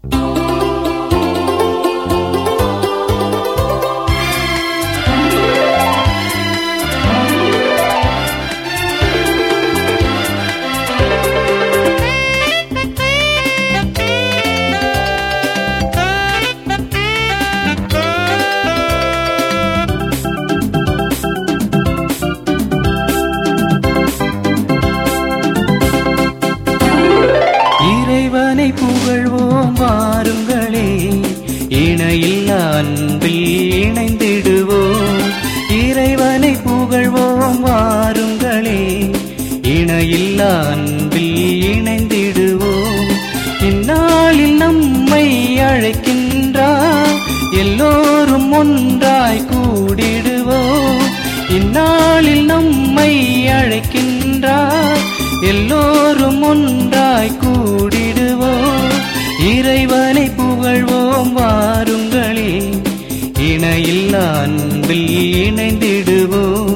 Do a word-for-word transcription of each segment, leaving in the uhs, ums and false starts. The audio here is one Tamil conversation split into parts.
இறைவனை புகழ்வோம் வாருங்களே, இணையில்லா அன்பில் இணைந்திடுவோம். இறைவனை புகழ்வோம் வாருங்களே, இணையில்லா அன்பில் இணைந்திடுவோம். இந்நாளில் நம்மை அழைக்கின்றார், எல்லோரும் ஒன்றாய் கூடிடுவோம். இந்நாளில் நம்மை அழைக்கின்றார், எல்லோரும் ஒன்றாய் கூடிடுவோம். இறைவனை புகழ்வோம் வாருங்களே, இணையில்லா அன்பில் இணைந்திடுவோம்.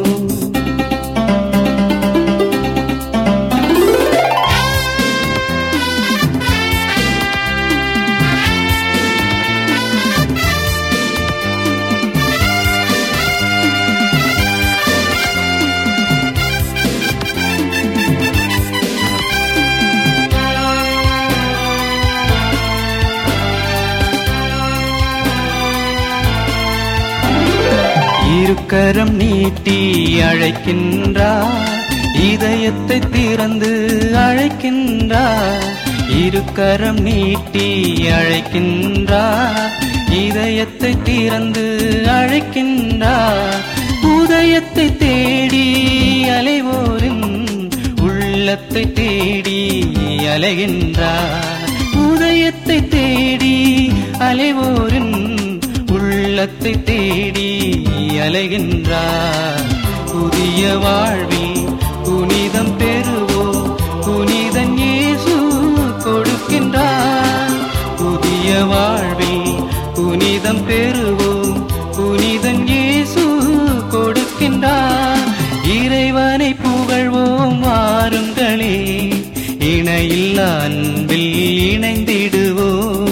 இருக்கரம் நீட்டி அழைக்கின்றார், இதயத்தை திறந்து அழைக்கின்றார். இருக்கரம் நீட்டி அழைக்கின்றார், இதயத்தை திறந்து அழைக்கின்றார். உதயத்தை தேடி அலைவோரின் உள்ளத்தை தேடி அலைகின்றார். உதயத்தை தேடி அலைவோரின் உள்ளத்தை தேடி அலைகின்றார். புதிய வாழ்வில் புனிதம் பெறுவோம், புனிதன் இயேசு கொடுக்கின்றார். புதிய வாழ்வில் புனிதம் பெறுவோம், புனிதன் இயேசு கொடுக்கின்றார். இறைவனை புகழ்வோம் வாருங்களே, இணையில்லா அன்பில் இணைந்திடுவோம்.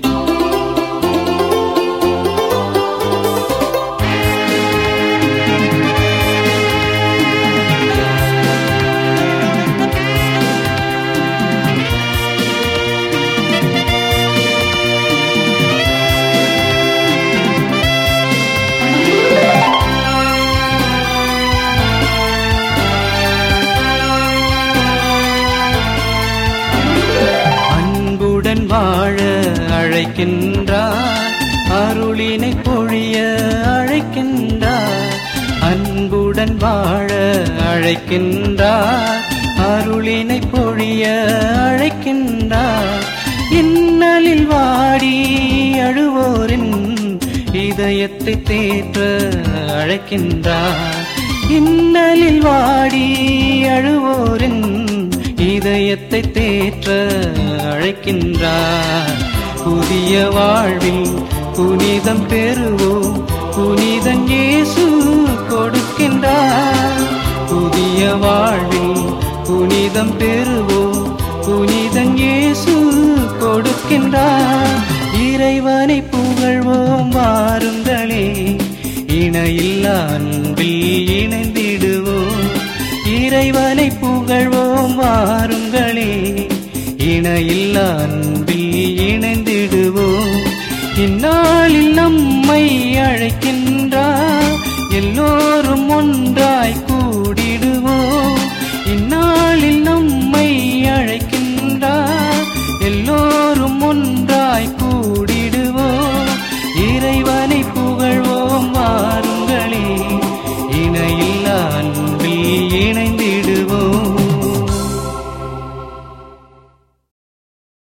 வாழ அழைக்கின்றார், அருளினை பொழிய அழைக்கின்றார். அன்புடன் வாழ அழைக்கின்றார், அருளினை பொழிய அழைக்கின்றார். இன்னலில் வாடி அழுவோரின் இதயத்தை தேற்ற அழைக்கின்றார். இன்னலில் வாடி அழுவோரின் இதயத்தை தேற்ற அழைக்கின்றார். புதிய வாழ்வில் புனிதம் பெறுவோம், புனிதன் இயேசு கொடுக்கின்றார். புதிய வாழ்வில் புனிதம் பெறுவோம், புனிதன் இயேசு கொடுக்கின்றார். இறைவனை புகழ்வோம் வாருங்களே, இணையில்லா அன்பில் இணைந்திடுவோம். இறைவனை புகழ்வோம் வாருங்களே, இணையில்லா அன்பில் இணைந்திடுவோம். இந்நாளில் நம்மை அழைக்கின்றார், எல்லோரும் ஒன்றாய் கூடிடுவோம். இந்நாளில் நம்மை அழைக்கின்றார், எல்லோரும் ஒன்றாய்